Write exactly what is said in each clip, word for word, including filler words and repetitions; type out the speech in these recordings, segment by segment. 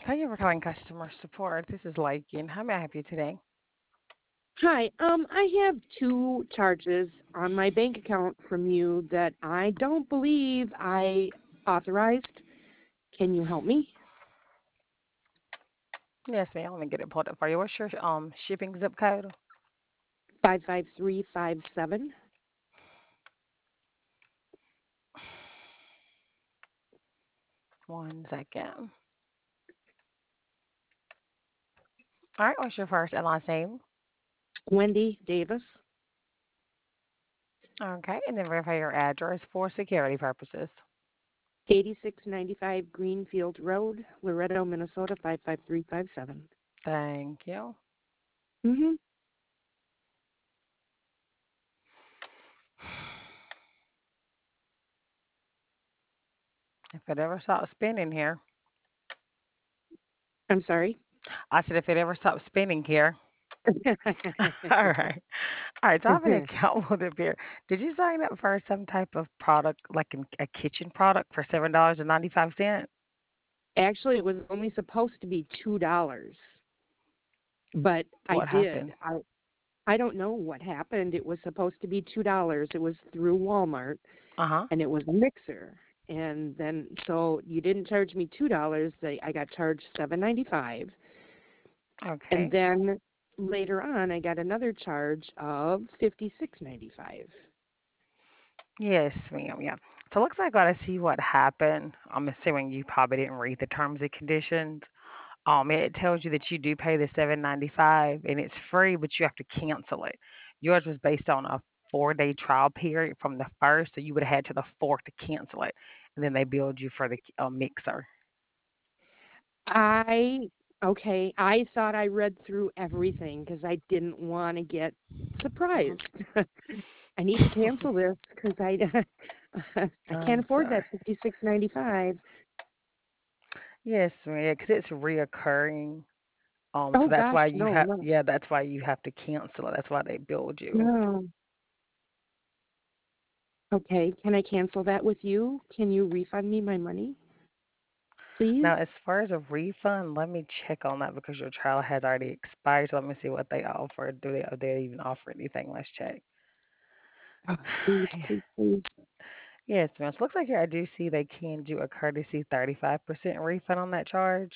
Thank you for calling customer support. This is Lakin. How may I help you today? Hi, um, I have two charges on my bank account from you that I don't believe I authorized. Can you help me? Yes, ma'am. Let me get it pulled up for you. What's your um shipping zip code? Five five three five seven. One second. All right. What's your first and last name? Wendy Davis, Okay, and then verify your address for security purposes. eighty-six ninety-five Greenfield Road, Loretto, Minnesota five five three five seven. Thank you. Mhm. If it ever stops spinning here, I'm sorry. I said if it ever stops spinning here. All right. All right. So I have an account with it here. Did you sign up for some type of product, like an, a kitchen product, for seven dollars and ninety five cents? Actually, it was only supposed to be two dollars, but I What did. happened? I I don't know what happened. It was supposed to be two dollars. It was through Walmart, Uh huh. and it was a mixer. And then so you didn't charge me two dollars. I I got charged seven ninety five, and Okay. then later on I got another charge of fifty six ninety five. Yes, ma'am. Yeah. So it looks like I gotta see what happened. I'm assuming you probably didn't read the terms and conditions. Um, it tells you that you do pay the seven ninety five and it's free, but you have to cancel it. Yours was based on a four day trial period from the first, so you would have had to the fourth to cancel it, and then they billed you for the uh, mixer. I okay. I thought I read through everything because I didn't want to get Hmm. surprised. I need to cancel this because I I can't I'm afford sorry. that fifty six ninety five. Yes, ma'am. Because it's reoccurring. Um, so Oh that's gosh, why you no, have. no, Yeah, that's why you have to cancel it. That's why they billed you. no. Okay, can I cancel that with you? Can you refund me my money, please? Now, as far as a refund, let me check on that because your trial has already expired. So let me see what they offer. Do they do they even offer anything? Let's check. Oh, please, please, please. Yes, ma'am. So looks like here I do see they can do a courtesy thirty-five percent refund on that charge.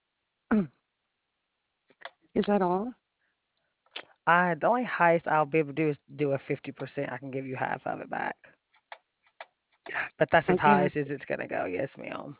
Is that all? I the only highest I'll be able to do is do a fifty percent. I can give you half of it back, but that's I as high as guess it's gonna go. Yes, ma'am.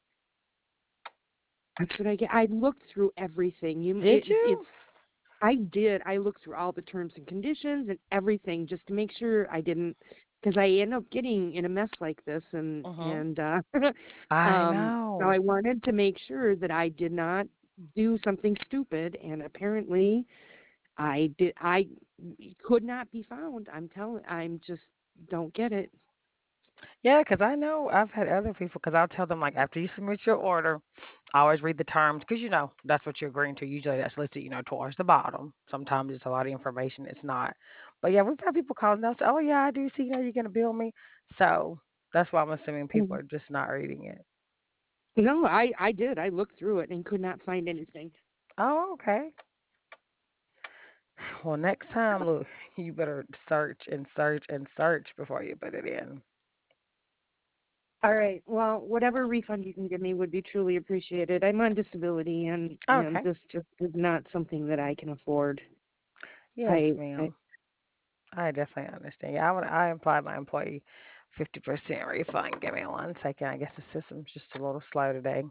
that's what I get. I looked through everything. You, Did it, it's. you? I did. I looked through all the terms and conditions and everything just to make sure I didn't, because I end up getting in a mess like this, and Mhm. and uh, I um, so I know. wanted to make sure that I did not do something stupid, and apparently I did. I could not be found. I'm telling. I'm just don't get it. Yeah, 'cause I know I've had other people. Because 'cause I'll tell them, like, after you submit your order, I always read the terms. Because you know, that's what you're agreeing to. Usually that's listed, you know, towards the bottom. Sometimes it's a lot of information, it's not. But yeah, we've had people calling us, "Oh, yeah, I do see, you know, you're gonna bill me." So, that's why I'm assuming people Mhm. are just not reading it. No, I I did. I looked through it and could not find anything. Oh, okay. Well, next time, look, you better search and search and search before you put it in. All right. Well, whatever refund you can give me would be truly appreciated. I'm on disability, and and Okay. this just is not something that I can afford. Yes, I, I ma'am. I definitely understand. Yeah, I would. I apply my employee fifty percent refund. Give me one second. I guess the system's just a little slow today.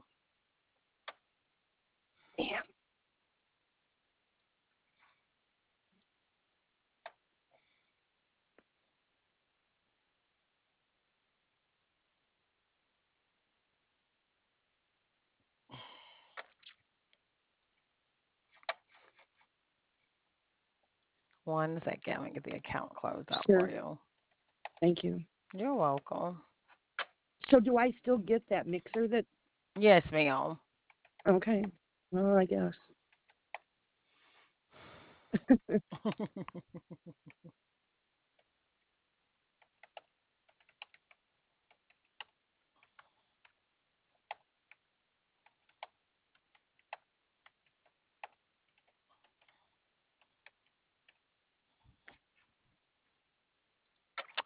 damn. One second. Let me get the account closed out for Sure. you. Thank you. You're welcome. So, do I still get that mixer? That Yes, ma'am. okay? Well, I guess.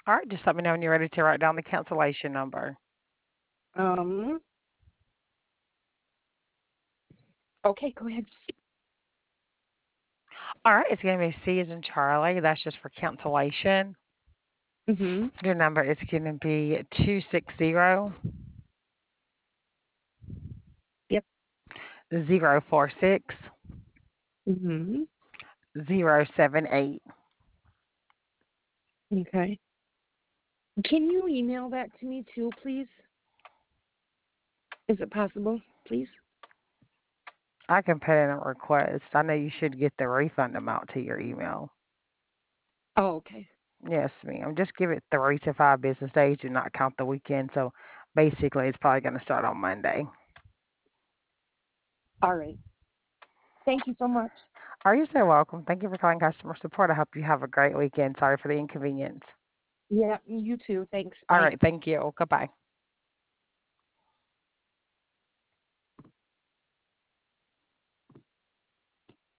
All right, just let me know when you're ready to write down the cancellation number. Um. Okay, go ahead. All right, it's going to be C as in Charlie. That's just for cancellation. Mhm. Your number is going to be two six zero Yep. zero four six Mhm. zero seven eight. Okay. Can you email that to me too, please? Is it possible, please? I can put in a request. I know you should get the refund amount to your email. Oh, okay. Yes, ma'am. Just give it three to five business days. Do not count the weekend. So basically, it's probably going to start on Monday. All right. Thank you so much. Are you so welcome? Thank you for calling customer support. I hope you have a great weekend. Sorry for the inconvenience. Yeah, you too. Thanks. All Bye. right. Thank you. Goodbye.